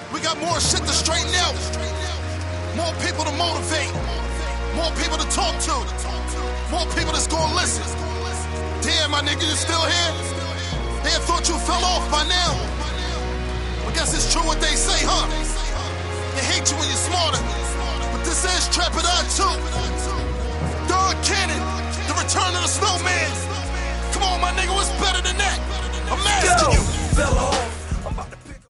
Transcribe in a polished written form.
We got more shit to straighten out. More people to motivate. More people to talk to. More people that's gonna listen. Damn, my nigga, you still here? They thought you fell off by now. I guess it's true what they say, huh? They hate you when you're smarter. But this is Trap It Out 2. Don Cannon, the return of the snowman. Come on, my nigga, what's better than that? I'm asking you. Fell off.